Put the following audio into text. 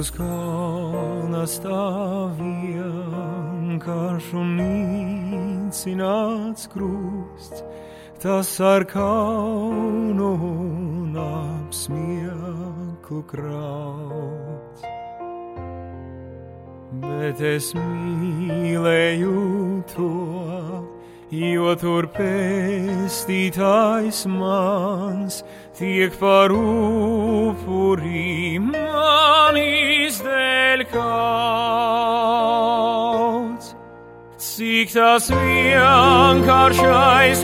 uz kalna stāvīja vienkārši un nīcināts krusts, tas ar kaunu un apsmieklu krauts. Bet es mīlēju to, jo tur pestītājs mans tiek par upurī manis dēļ kauts. Cik tas vienkāršais